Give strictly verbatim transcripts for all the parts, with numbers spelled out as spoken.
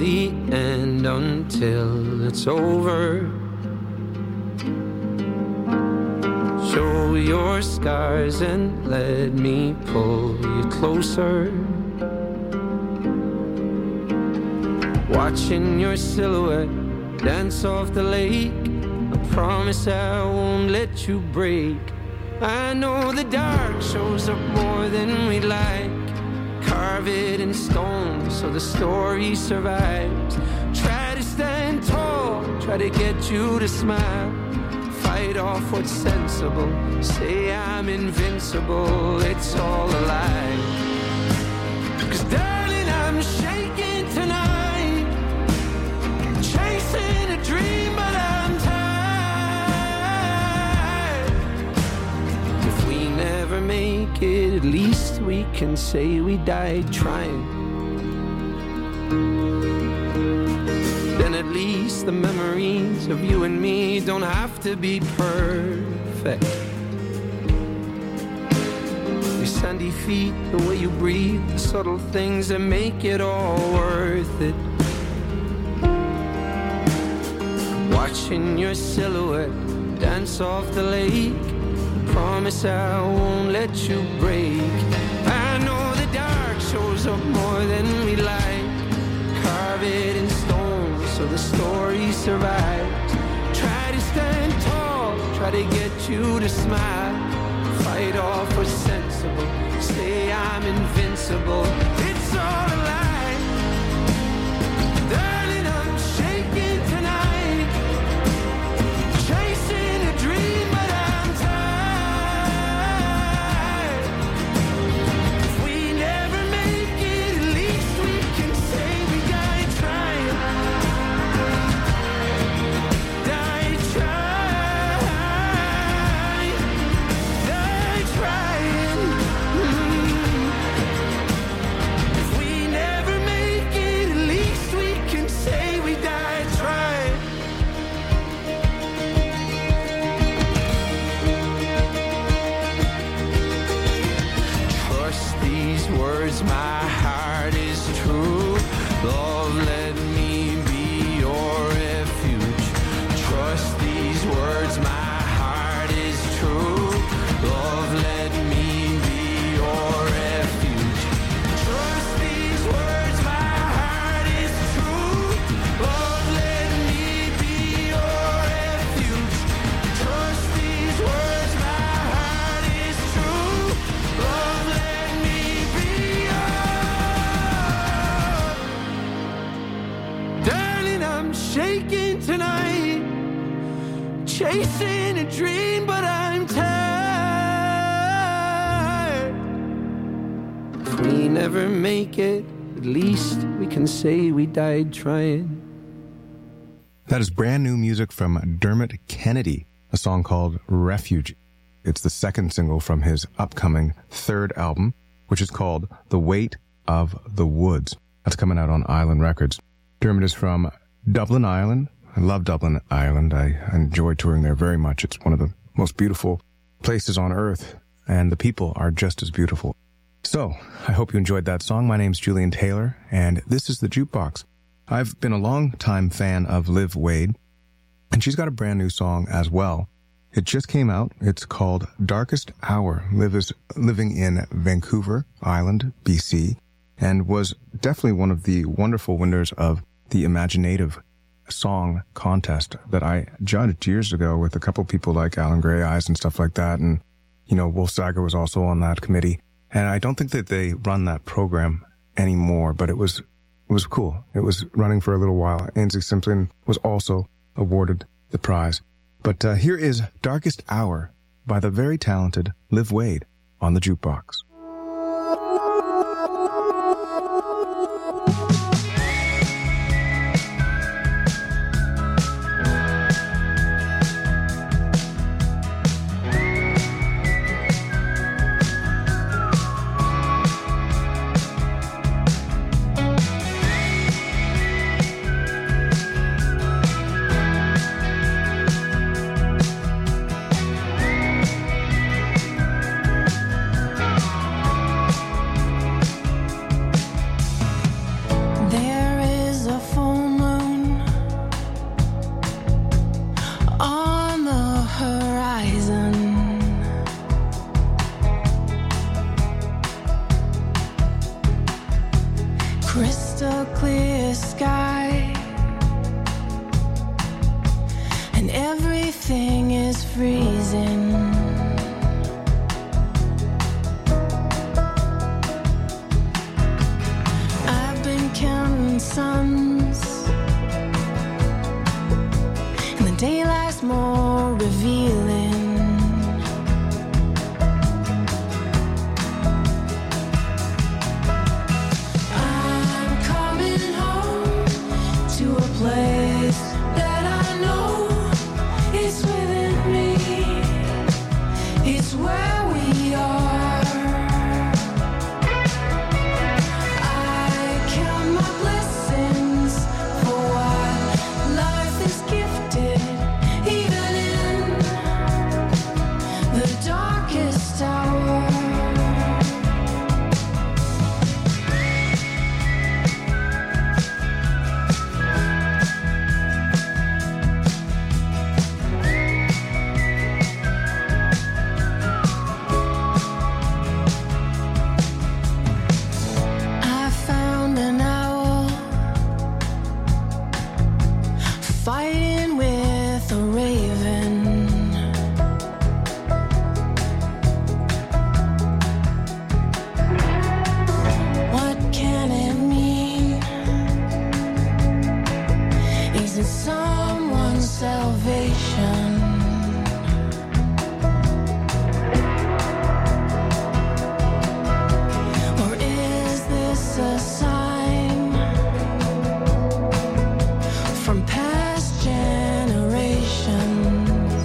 the end until it's over. Show your scars and let me pull you closer. Watching your silhouette dance off the lake, I promise I won't let you break. I know the dark shows up more than we like. Carve it in stone so the story survives. Try to stand tall, try to get you to smile. Fight off what's sensible, say I'm invincible. It's all a lie. 'Cause darling, I'm shaking tonight, chasing a dream, but I'm tired. If we never make it, at least we can say we died trying. Then at least the memories of you and me don't have to be perfect. Your sandy feet, the way you breathe, the subtle things that make it all worth it. Watching your silhouette dance off the lake, promise I won't let you break. I know the dark shows up more than we like. Carve it in stone so the story survives. Try to stand tall, try to get you to smile. Fight off what's sensible, say I'm invincible. It's all a lie. Darling, I'm shaking tonight, chasing a dream, but I'm tired. If we never make it, at least we can say we died trying. Died trying. Died trying. Mm. If we never make it, at least we can say we died trying. Trust these words, my heart is true. Love, let me be your refuge. Trust these words, my heart is true. Love, let me be your refuge. Trust these words, my heart is true. Love, let me be your refuge. Trust these words, my heart is true. Love, let me be yours. Darling, I'm shaking tonight, chasing a dream, but I'm tired. If we never make it, at least we can say we died trying. That is brand new music from Dermot Kennedy, a song called Refuge. It's the second single from his upcoming third album, which is called The Weight of the Woods. That's coming out on Island Records. Dermot is from Dublin, Ireland. I love Dublin, Ireland. I enjoy touring there very much. It's one of the most beautiful places on earth, and the people are just as beautiful. So, I hope you enjoyed that song. My name's Julian Taylor, and this is The Jukebox. I've been a long-time fan of Liv Wade, and she's got a brand new song as well. It just came out. It's called Darkest Hour. Liv is living in Vancouver Island, B C, and was definitely one of the wonderful winners of the Imaginative Song Contest that I judged years ago with a couple people like Alan Grey Eyes and stuff like that. And, you know, Wolf Sager was also on that committee. And I don't think that they run that program anymore, but it was it was cool. It was running for a little while. Ainsley Simpson was also awarded the prize. But uh, here is Darkest Hour by the very talented Liv Wade on The Jukebox. revealing. I'm coming home to a place that I know is within me. It's where we are. I count my blessings for what life is gifted, even in the darkest hour. I found an owl fighting with a raven. What can it mean? Is it someone's salvation? Or is this a sign from past generations?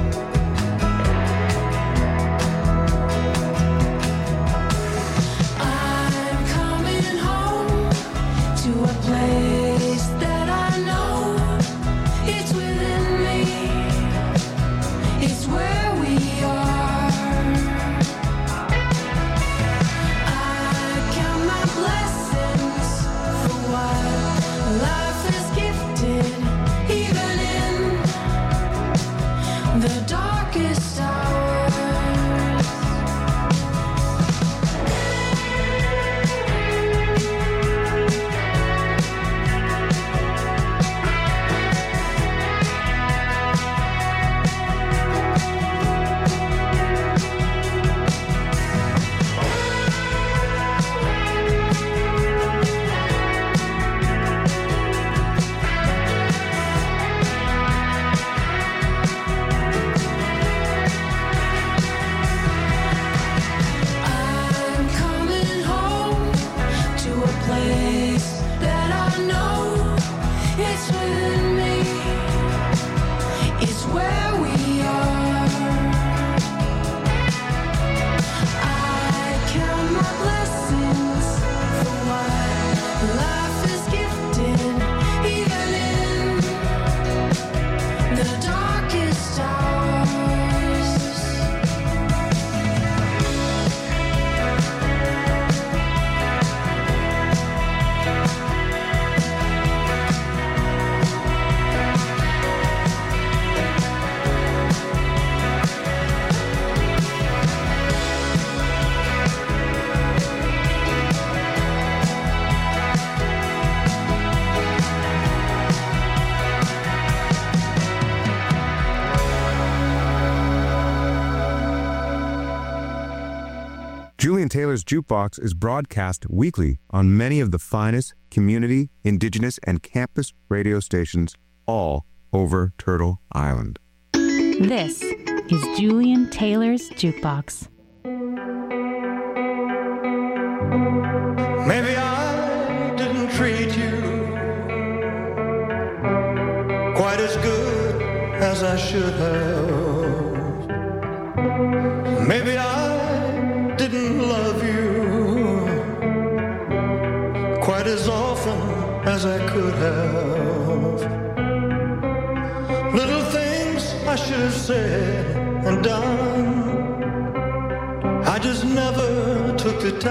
I'm coming home to a place that I know. It's within me. It's where we are. I count my blessings for what life is gifted, even in the darkest hours. I'm coming home to a place that I know. It's within me. It's where we are. I count my blessings for what life is gifted, even in the darkest hours. Julian Taylor's Jukebox is broadcast weekly on many of the finest community, indigenous, and campus radio stations all over Turtle Island. This is Julian Taylor's Jukebox. Maybe I didn't treat you quite as good as I should have. Maybe I didn't love you quite as often as I could have. Little things I should have said and done, I just never took the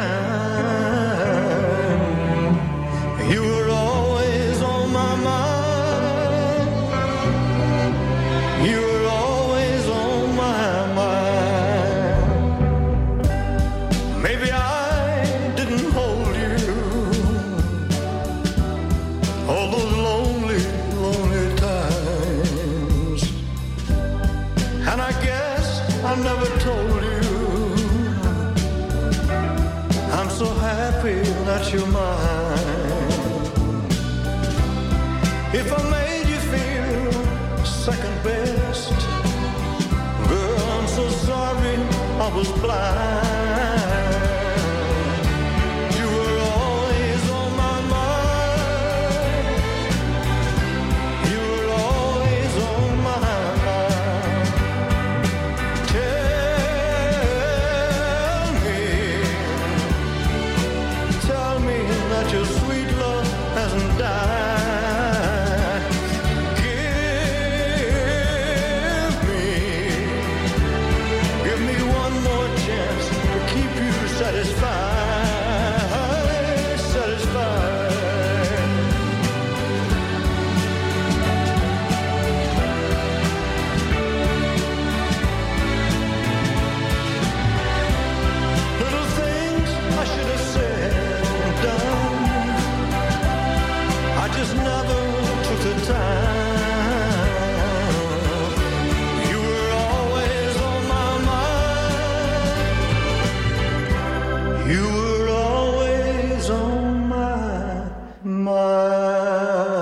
time. You were always on my mind. You were always on my mind. Maybe I didn't hold you all those lonely, lonely times. And I guess I never told you I'm so happy that you're mine. If I made you feel second best, I was blind. You were always on my mind. You were always on my mind. Tell me, tell me that your sweet love hasn't died. Give me, give me one more chance to keep you satisfied, satisfied. Little things I should have said and done, I just never took the time. You were always on my mind. You were always on my mind.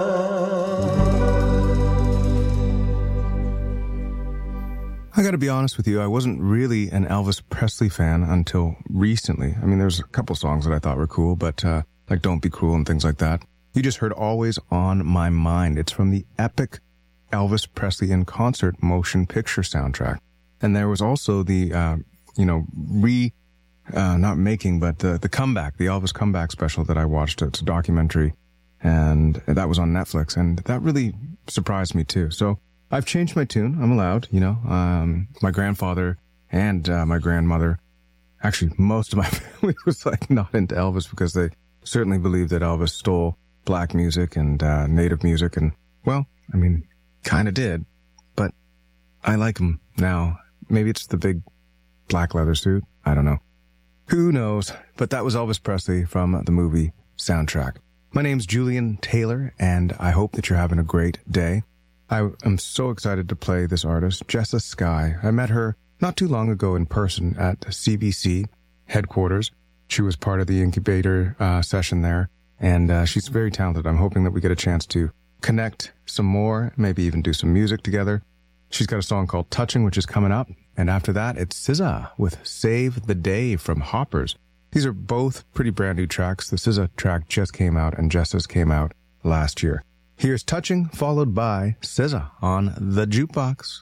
I gotta be honest with you, I wasn't really an Elvis Presley fan until recently. I mean, there's a couple songs that I thought were cool, but uh, like Don't Be Cruel and things like that. You just heard Always on My Mind. It's from the epic Elvis Presley in Concert motion picture soundtrack. And there was also the, uh, you know, re, uh, not making, but the, the comeback, the Elvis comeback special that I watched. It's a documentary, and that was on Netflix, and that really surprised me too. So I've changed my tune. I'm allowed, you know. Um, my grandfather and uh, my grandmother, actually most of my family was like not into Elvis because they certainly believed that Elvis stole black music and uh, native music, and well, I mean, kind of did, but I like him now. Maybe it's the big black leather suit. I don't know. Who knows? But that was Elvis Presley from the movie soundtrack. My name's Julian Taylor, and I hope that you're having a great day. I am so excited to play this artist, Jessa Skye. I met her not too long ago in person at C B C headquarters. She was part of the incubator uh, session there, and uh, she's very talented. I'm hoping that we get a chance to connect some more, maybe even do some music together. She's got a song called Touching, which is coming up, and after that, it's S Z A with Save the Day from Hoppers. These are both pretty brand new tracks. The S Z A track just came out, and Jessa's came out last year. Here's Touching, followed by S Z A on The Jukebox.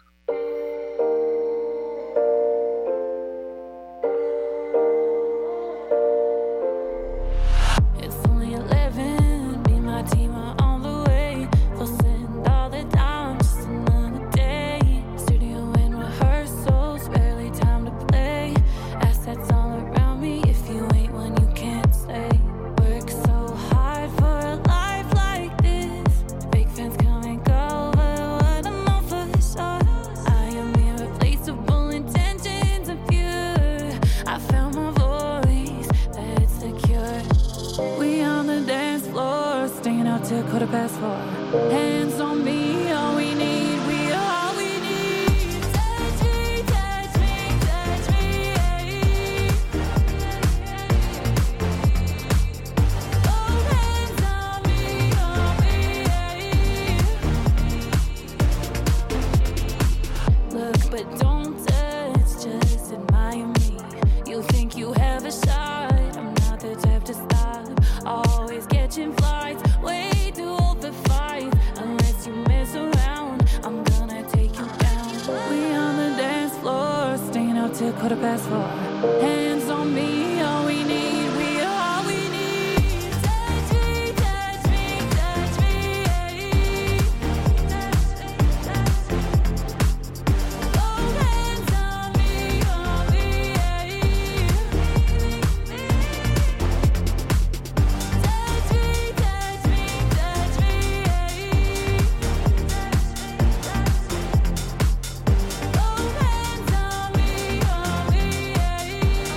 It's only eleven, me and my team are on the way. They'll send all the time, just another day. Studio and rehearsals, barely time to play. Assets all around me, if you ain't one, you can't stay. Work so hard for a life like this. Big fans come and go, but what I know for sure, I am irreplaceable, intentions are pure. I found my voice, that it's secure. We on the dance floor, staying out till quarter past four. Hands on me, all we need, we are all we need. Touch me, touch me, touch me. Both hands on me, on me. Look, but don't touch, just admire me. You think you have a shot, I'm not the type to stop. Always catching flights, way too old for fight. Unless you mess around, I'm gonna take you down. We on the dance floor, staying out till quarter past four. Hands on me, all we need, we are all we need. Touch me, touch me, touch me. Both hands on me, on me. Touch me, touch me, touch me. Both hands on me, on me.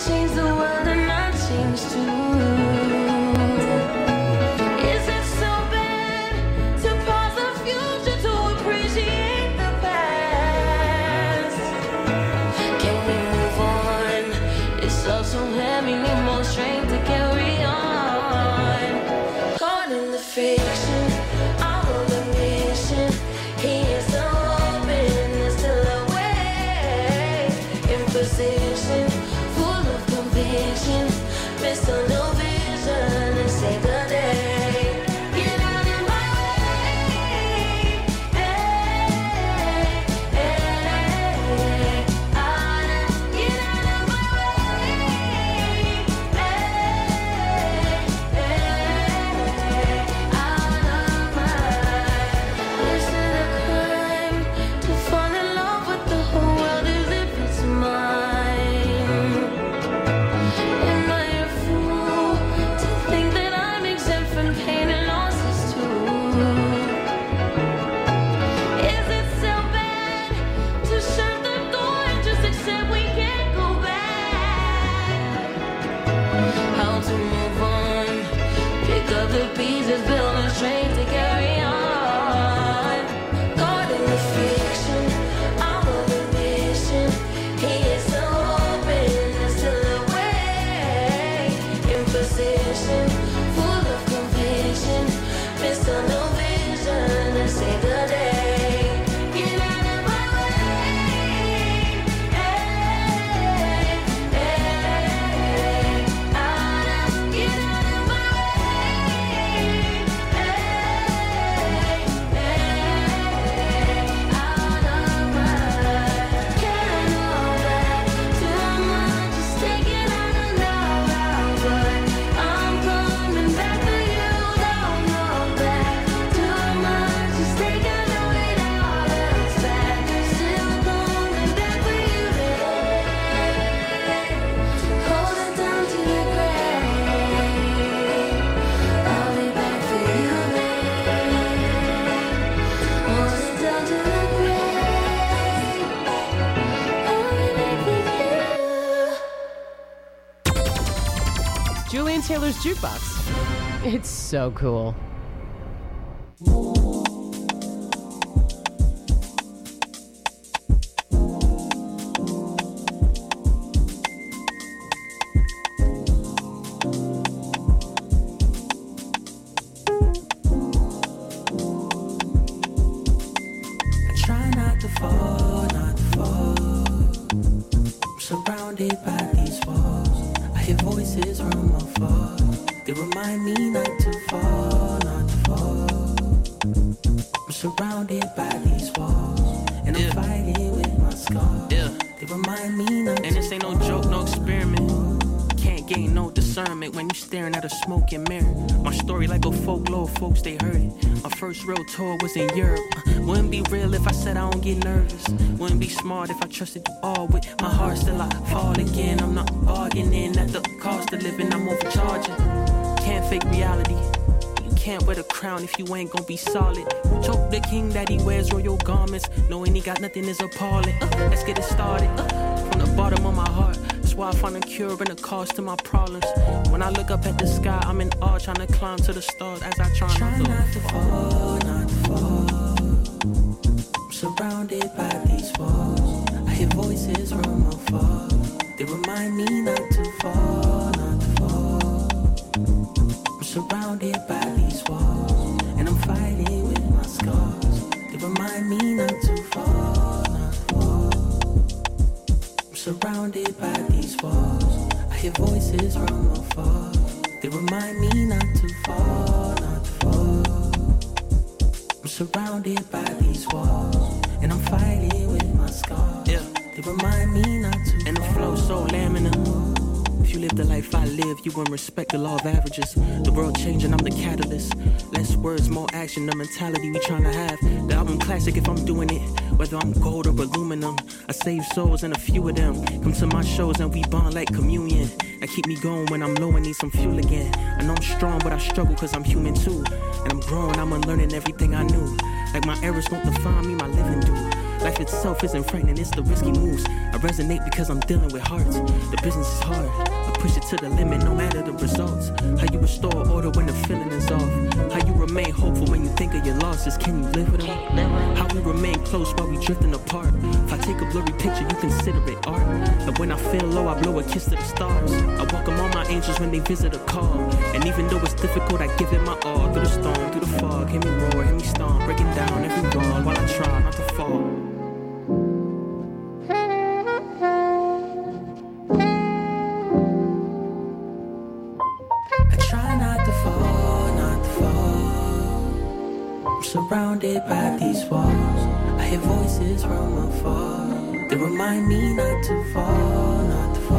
change the world and I change too. Is it so bad to pause the future to appreciate the past? Can we move on? It's all so heavy, need more strength to carry on. Caught in the fiction, I'm on the mission. He is so open, there's still a way. In position, full of conviction. Miss a new vision and save the day. Get out of my way. Hey, hey, out of, get out of my way. Hey, hey, out of my. Is it a crime to fall in love with the whole world as if it's mine? Am I a fool to think that I'm exempt from pain and losses too? Is it so bad to shut the door and just accept we can't go back? How to move on? Pick up the pieces, build a strength to carry on. Caught in the fiction, I'm on the mission. He is so open, there's still a way. In position, full of conviction. Miss a new vision and save the day. Get out of my way. Hey, hey, out of, get out of my way. Hey, hey, out of my. Can I know that too much is taken out of now, but I'm coming back for you. Don't know that too much is taken away all else back. Still coming back for you today. Hold it down to the grave. I'll be back for you, babe. Hold it down to the grave. I'll be back for you. Julian Taylor's Jukebox. It's so cool. I try not to fall, not to fall. I'm surrounded by these walls. I hear voices from afar. They remind me not to fall, not to fall. I'm surrounded by these walls, and I'm Yeah. fighting with my scars. Yeah. They remind me not And to this ain't no joke, no experiment. Can't gain no discernment when you staring at a smoking mirror. My story like a folklore, folks, they heard it. My first real tour was in Europe. Uh, wouldn't be real if I said I don't get nervous. Wouldn't be smart if I trusted you all with my heart still I fall again. I'm not bargaining at the cost of living, I'm overcharging. Can't fake reality. You can't wear the crown if you ain't gon' be solid. Who told the king that he wears royal garments, knowing he got nothing is appalling. Uh, let's get it started. Uh, from the bottom of my heart, that's why I find a cure and a cause to my problems. When I look up at the sky, I'm in awe, trying to climb to the stars as I try Try not not to to fall, not to fall. I'm surrounded by these walls. I hear voices from afar. They remind me not to fall, not to fall. I'm surrounded by these walls, and I'm fighting with my scars. They remind me not to fall, not to fall. I'm surrounded by these walls. I hear voices from afar. They remind me not to fall, not to fall. I'm surrounded by these walls, and I'm fighting with my scars. Yeah. They remind me not to And the flow so laminar. If you live the life I live, you gon' respect the law of averages. The world changing, I'm the catalyst. Less words, more action, the mentality we tryna have. The album classic if I'm doing it, whether I'm gold or aluminum. I save souls and a few of them come to my shows and we bond like communion. That keep me going when I'm low and need some fuel again. I know I'm strong, but I struggle cause I'm human too. And I'm growing, I'm unlearning everything I knew. Like my errors won't define me, my living do. Life itself isn't frightening, it's the risky moves. I resonate because I'm dealing with hearts. The business is hard, I push it to the limit no matter the results. How you restore order when the feeling is off. How you remain hopeful when you think of your losses. Can you live with them? How we remain close while we drifting apart. If I take a blurry picture, you consider it art. And when I feel low, I blow a kiss to the stars. I welcome all my angels when they visit a call. And even though it's difficult, I give it my all. Through the storm, through the fog, hear me roar, hear me stomp, breaking down every wall while I try not to fall. Surrounded by these walls, I hear voices from afar. They remind me not to fall, not to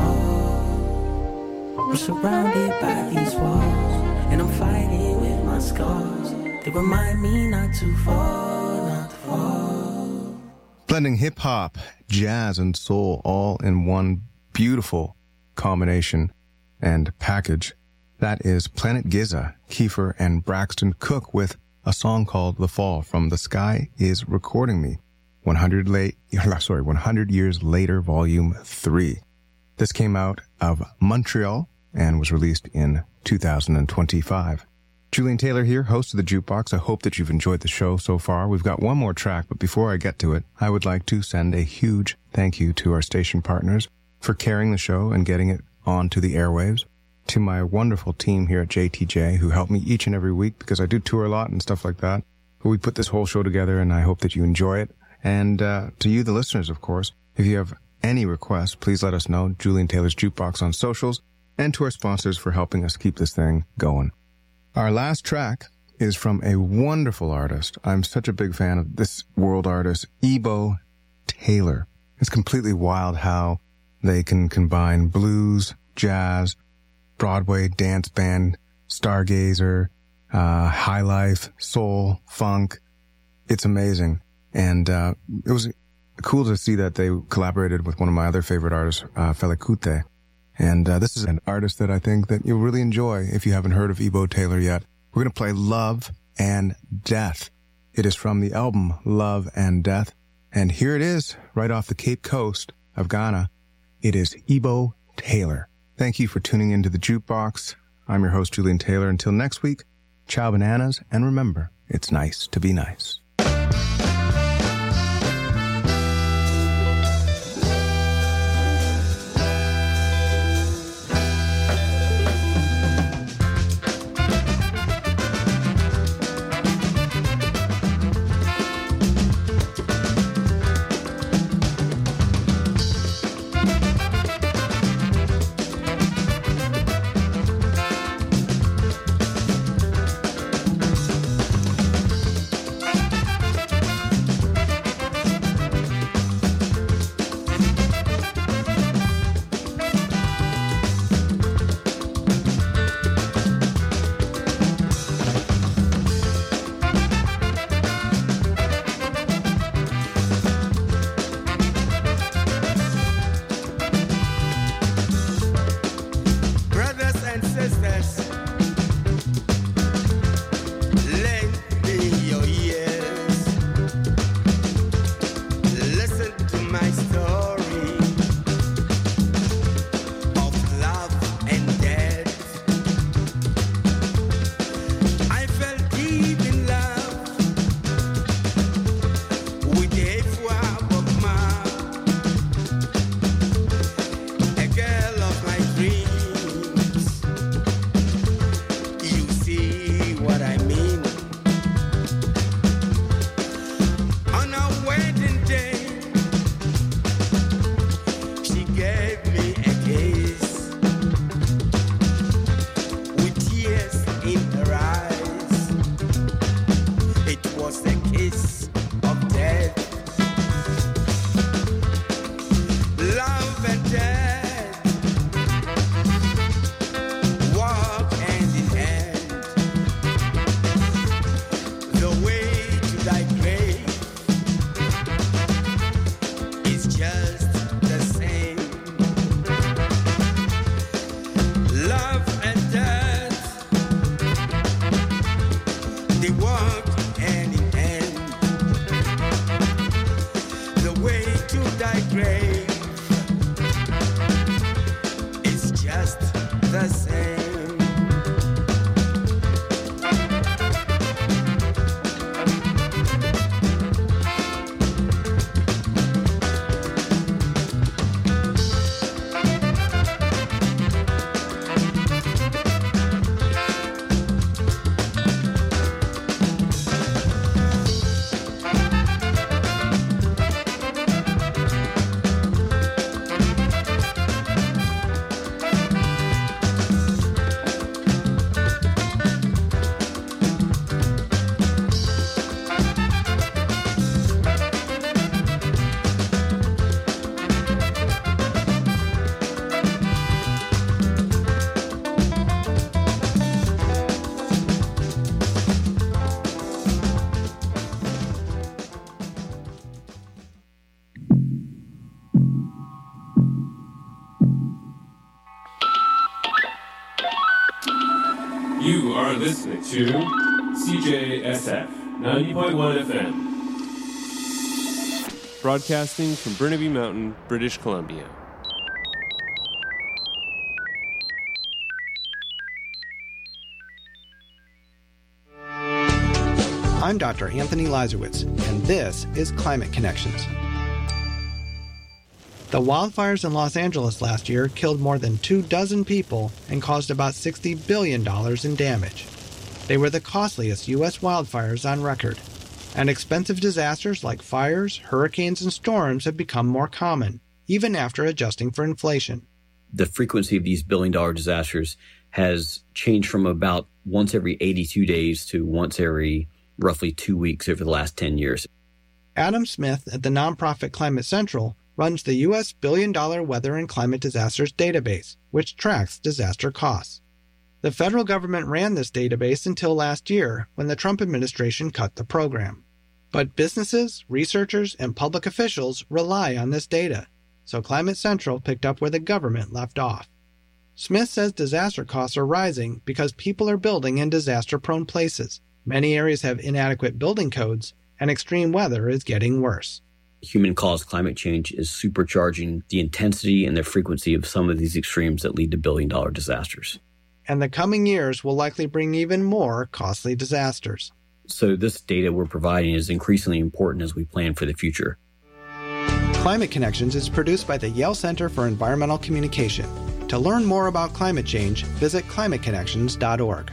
fall. I'm surrounded by these walls, and I'm fighting with my scars. They remind me not to fall, not to fall. Blending hip-hop, jazz, and soul all in one beautiful combination and package. That is Planet Giza, Kiefer, and Braxton Cook with a song called The Fall from The Sky Is Recording Me, one hundred late, sorry, one hundred Years Later, Volume three. This came out of Montreal and was released in two thousand twenty-five. Julian Taylor here, host of The Jukebox. I hope that you've enjoyed the show so far. We've got one more track, but before I get to it, I would like to send a huge thank you to our station partners for carrying the show and getting it onto the airwaves. To my wonderful team here at J T J who help me each and every week because I do tour a lot and stuff like that. But we put this whole show together and I hope that you enjoy it. And uh, to you, the listeners, of course, if you have any requests, please let us know. Julian Taylor's Jukebox on socials, and to our sponsors for helping us keep this thing going. Our last track is from a wonderful artist. I'm such a big fan of this world artist, Ebo Taylor. It's completely wild how they can combine blues, jazz, Broadway, dance band, stargazer, uh, high life, soul, funk. It's amazing. And, uh, it was cool to see that they collaborated with one of my other favorite artists, uh, Fela Kuti. And, uh, this is an artist that I think that you'll really enjoy if you haven't heard of Ebo Taylor yet. We're going to play Love and Death. It is from the album Love and Death. And here it is, right off the Cape Coast of Ghana. It is Ebo Taylor. Thank you for tuning into The Jukebox. I'm your host, Julian Taylor. Until next week, ciao bananas, and remember, it's nice to be nice. the same. You are listening to C J S F ninety point one F M, broadcasting from Burnaby Mountain, British Columbia. I'm Doctor Anthony Lazarowitz, and this is Climate Connections. The wildfires in Los Angeles last year killed more than two dozen people and caused about sixty billion dollars in damage. They were the costliest U S wildfires on record, and expensive disasters like fires, hurricanes, and storms have become more common, even after adjusting for inflation. The frequency of these billion-dollar disasters has changed from about once every eighty-two days to once every roughly two weeks over the last ten years. Adam Smith at the nonprofit Climate Central runs the U S Billion-Dollar Weather and Climate Disasters Database, which tracks disaster costs. The federal government ran this database until last year, when the Trump administration cut the program. But businesses, researchers, and public officials rely on this data, so Climate Central picked up where the government left off. Smith says disaster costs are rising because people are building in disaster-prone places. Many areas have inadequate building codes, and extreme weather is getting worse. Human-caused climate change is supercharging the intensity and the frequency of some of these extremes that lead to billion-dollar disasters. And the coming years will likely bring even more costly disasters. So this data we're providing is increasingly important as we plan for the future. Climate Connections is produced by the Yale Center for Environmental Communication. To learn more about climate change, visit climate connections dot org.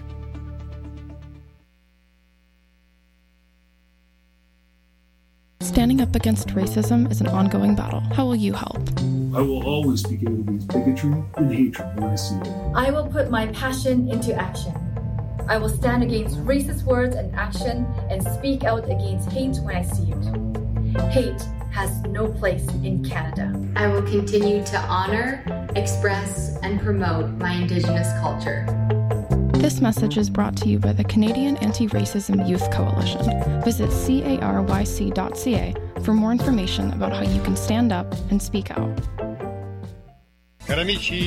Standing up against racism is an ongoing battle. How will you help? I will always speak out against bigotry and hatred when I see it. I will put my passion into action. I will stand against racist words and action and speak out against hate when I see it. Hate has no place in Canada. I will continue to honor, express, and promote my Indigenous culture. This message is brought to you by the Canadian Anti-Racism Youth Coalition. Visit caryc dot c a for more information about how you can stand up and speak out. Cari amici,